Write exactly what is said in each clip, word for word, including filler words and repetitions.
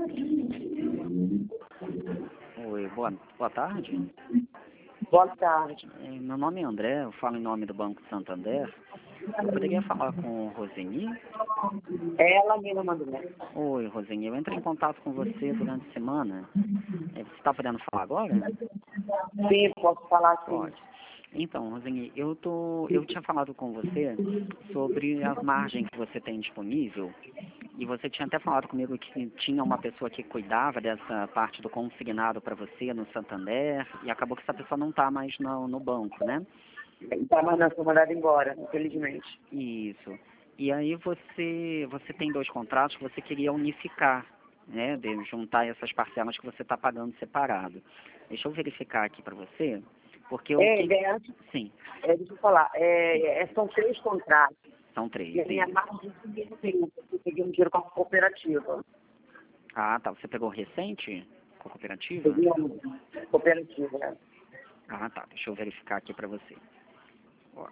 Oi, boa, boa tarde. Boa tarde. É, Meu nome é André, eu falo em nome do Banco Santander. Eu poderia falar com o Roseni? É ela mesma, André. Oi, Roseni, eu entrei em contato com você durante a semana. É, Você está podendo falar agora? Sim, posso falar sim. Pode. Então, Roseni, eu, tô, eu tinha falado com você sobre as margens que você tem disponível. E você tinha até falado comigo que tinha uma pessoa que cuidava dessa parte do consignado para você no Santander, e acabou que essa pessoa não está mais no, no banco, né? Tá, mas nós fomos mandados embora, infelizmente. Isso. E aí você, você tem dois contratos que você queria unificar, né? De juntar essas parcelas que você está pagando separado. Deixa eu verificar aqui para você, porque o É, que... é, antes, Sim, é, deixa eu falar, é, é, são três contratos. são três. E a minha Isso. margem de eu peguei eu peguei um dinheiro com a cooperativa. Ah, tá. Você pegou recente com a cooperativa? Peguei uma cooperativa, né? Ah, tá. Deixa eu verificar aqui para você. Ó.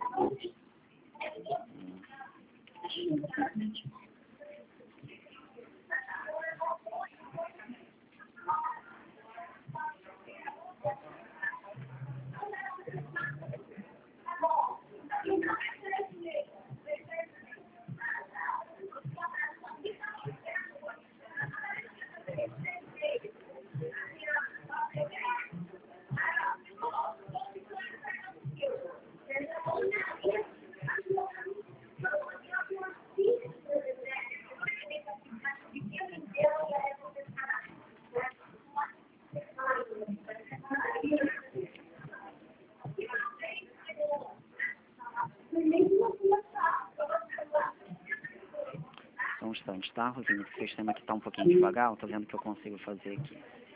Só um instante, tá, Rosinha? O sistema aqui está um pouquinho devagar, eu tô vendo o que eu consigo fazer aqui.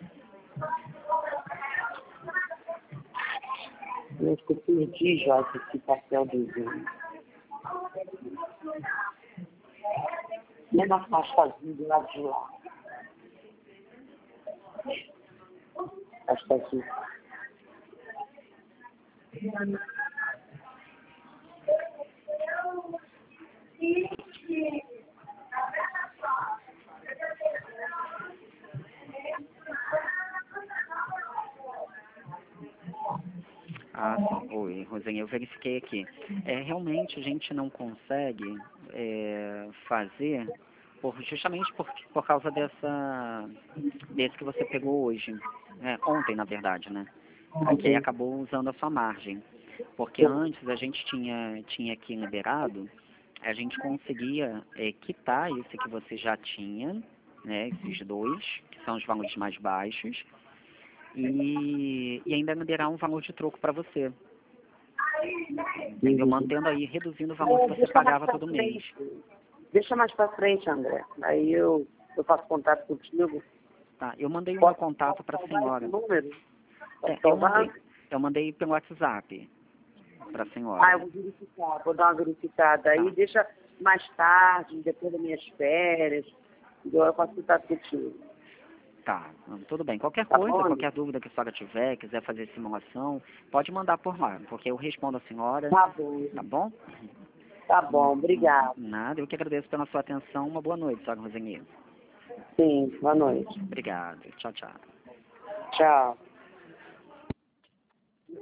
Eu acho que eu perdi já esse papel do... Nem na pastazinha do lado de lá. Pastazinha. Ah, sim. Oi, Rosinha, eu verifiquei aqui. É, realmente a gente não consegue é, fazer por, justamente por, por causa dessa desse que você pegou hoje. É, ontem, na verdade, né? Que aí acabou usando a sua margem. Porque antes a gente tinha, tinha aqui liberado, a gente conseguia é, quitar esse que você já tinha, né? Esses dois, que são os valores mais baixos, e, e ainda liberar um valor de troco para você. Entendeu? Mantendo aí, reduzindo o valor que você pagava todo mês. Deixa mais pra frente, André. Aí eu, eu faço contato contigo. Tá, eu mandei o meu Pode contato para a senhora. número? É, eu mandei, eu mandei pelo WhatsApp para a Ah, senhora. eu vou verificar, vou dar uma verificada. Aí Tá. deixa mais tarde, depois das minhas férias, eu faço contato contigo. Tá, tudo bem. Qualquer Tá coisa, bom? qualquer dúvida que a senhora tiver, quiser fazer simulação, pode mandar por lá, porque eu respondo a senhora, Tá bom. tá bom? Tá bom, obrigado. Nada, eu que agradeço pela sua atenção. Uma boa noite, senhora Roseni. Sim, boa noite. Obrigado. Tchau, tchau. Tchau.